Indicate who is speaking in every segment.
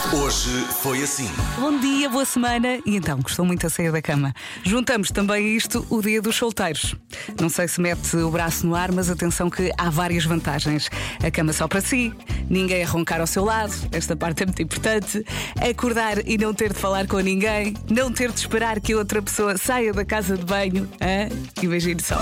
Speaker 1: Hoje foi assim.
Speaker 2: Bom dia, boa semana. E então, gostou muito a sair da cama. Juntamos também a isto o dia dos solteiros. Não sei se mete o braço no ar, mas atenção que há várias vantagens. A cama só para si, ninguém a roncar ao seu lado, esta parte é muito importante. Acordar e não ter de falar com ninguém, não ter de esperar que outra pessoa saia da casa de banho. Imagine só.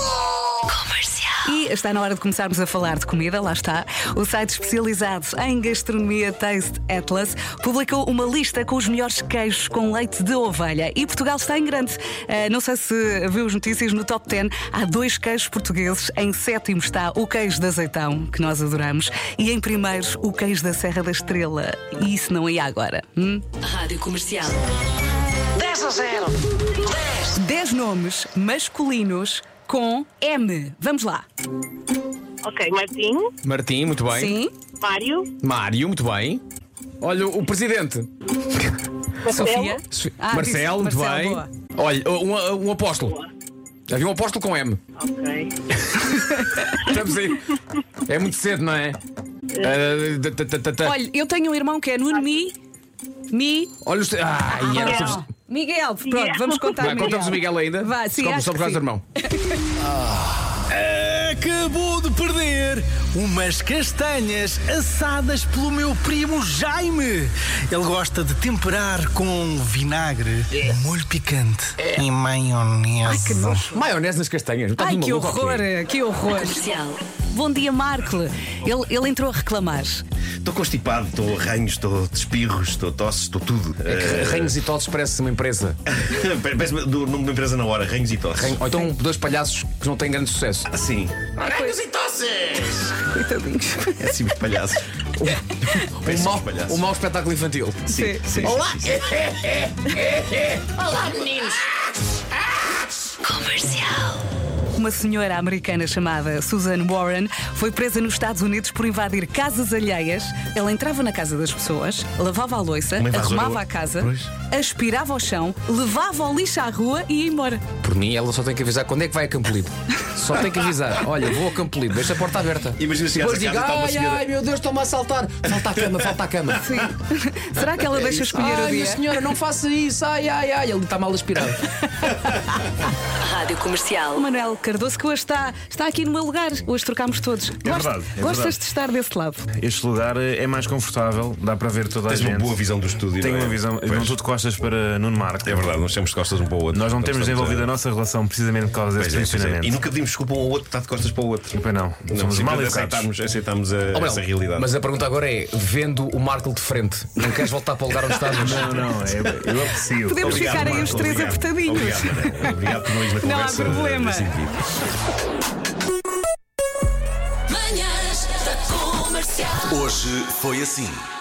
Speaker 2: E está na hora de começarmos a falar de comida, lá está. O site especializado em gastronomia Taste Atlas publicou uma lista com os melhores queijos com leite de ovelha. E Portugal está em grande. Não sei se viu as notícias, no top 10 há 2 queijos portugueses. Em 7º está o queijo de azeitão, que nós adoramos. E em primeiro, o queijo da Serra da Estrela. E isso não ia agora.
Speaker 3: Rádio Comercial.
Speaker 4: 10-0.
Speaker 2: 10 nomes masculinos com M. Vamos lá.
Speaker 5: Ok,
Speaker 6: Martim, muito bem.
Speaker 2: Sim.
Speaker 6: Mário, muito bem. Olha, o presidente.
Speaker 2: Sofia.
Speaker 6: Marcelo, muito
Speaker 2: Marcelo,
Speaker 6: bem.
Speaker 2: boa.
Speaker 6: Olha, um apóstolo. Havia um apóstolo com M.
Speaker 5: Ok.
Speaker 6: Estamos aí. É muito cedo, não é?
Speaker 2: Olha, eu tenho um irmão que é Nuno Mi.
Speaker 6: Olha os.
Speaker 2: Miguel, pronto, vamos contar
Speaker 6: Vai, contamos o Miguel ainda.
Speaker 2: Vá, sim, acho
Speaker 6: Só por
Speaker 2: que
Speaker 6: causa do
Speaker 2: sim.
Speaker 6: irmão.
Speaker 1: Acabou de perder umas castanhas assadas pelo meu primo Jaime. Ele gosta de temperar com vinagre, molho picante e maionese.
Speaker 2: Ai, que nojo.
Speaker 6: Maionese nas castanhas.
Speaker 2: Ai, que horror, que horror.
Speaker 3: Comercial.
Speaker 2: Bom dia, Marco. Ele entrou a reclamar.
Speaker 7: Estou constipado, estou a ranhos, estou de espirros, estou tosses, estou tudo.
Speaker 6: Ranhos e tosses parece uma empresa.
Speaker 7: Parece-me do nome da empresa na hora, ranhos e tosses.
Speaker 6: Ou então 2 palhaços que não têm grande sucesso.
Speaker 7: Sim. Ranhos e tosses!
Speaker 2: Coitadinhos.
Speaker 7: É assim, os palhaços. Péssimos palhaços.
Speaker 6: Um mau espetáculo infantil.
Speaker 2: Sim.
Speaker 6: Olá!
Speaker 3: Olá, meninos. Comercial.
Speaker 2: Uma senhora americana chamada Susan Warren foi presa nos Estados Unidos por invadir casas alheias. Ela entrava na casa das pessoas, lavava a louça,
Speaker 7: Uma invasora.
Speaker 2: arrumava a casa,
Speaker 7: Pois.
Speaker 2: aspirava o chão, levava o lixo à rua e ia embora.
Speaker 6: Por mim, ela só tem que avisar quando é que vai a Campo Lido. Só tem que avisar. Olha, vou a Campo Lido, deixa a porta aberta.
Speaker 7: Imagina se
Speaker 6: Depois
Speaker 7: chegares
Speaker 6: diga,
Speaker 7: a casa e está uma
Speaker 6: ai,
Speaker 7: senhora.
Speaker 6: ai, meu Deus, estão-me a assaltar. Falta a cama.
Speaker 2: Sim. Será que ela deixa escolher o
Speaker 6: Ai,
Speaker 2: dia?
Speaker 6: minha senhora, não faça isso. Ai, ele está mal aspirado.
Speaker 3: Rádio Comercial.
Speaker 2: O Manuel Cardoso, que hoje está aqui no meu lugar. Hoje trocámos todos.
Speaker 8: verdade, é
Speaker 2: Gostas
Speaker 8: verdade.
Speaker 2: de estar desse lado?
Speaker 8: Este lugar é mais confortável, dá para ver toda a
Speaker 7: Tens
Speaker 8: gente.
Speaker 7: uma boa visão do estúdio.
Speaker 8: Tenho
Speaker 7: não é?
Speaker 8: uma visão,
Speaker 7: Pois.
Speaker 8: não estou de costas para Nuno Marco.
Speaker 7: É verdade, nós temos costas um para o outro.
Speaker 8: Nós não
Speaker 7: Então
Speaker 8: temos
Speaker 7: estamos
Speaker 8: desenvolvido a nossa relação precisamente por causa deste
Speaker 7: Pois é.
Speaker 8: funcionamento.
Speaker 7: E nunca pedimos desculpa um ao outro que está de costas para o outro.
Speaker 8: Pois não, somos
Speaker 7: Não,
Speaker 8: mal educados.
Speaker 7: aceitámos essa realidade.
Speaker 6: Mas a pergunta agora é: vendo o Marco de frente, não queres voltar para o lugar onde estás?
Speaker 8: Não, eu aprecio.
Speaker 2: Podemos
Speaker 7: Obrigado,
Speaker 2: ficar aí
Speaker 7: Marco,
Speaker 2: os 3
Speaker 7: obrigado.
Speaker 2: apertadinhos.
Speaker 7: Obrigado, Manel. Obrigado por não ires na
Speaker 2: Não há
Speaker 7: conversa.
Speaker 2: problema.
Speaker 7: nesse sentido.
Speaker 3: Manhãs da Comercial.
Speaker 1: Hoje foi assim.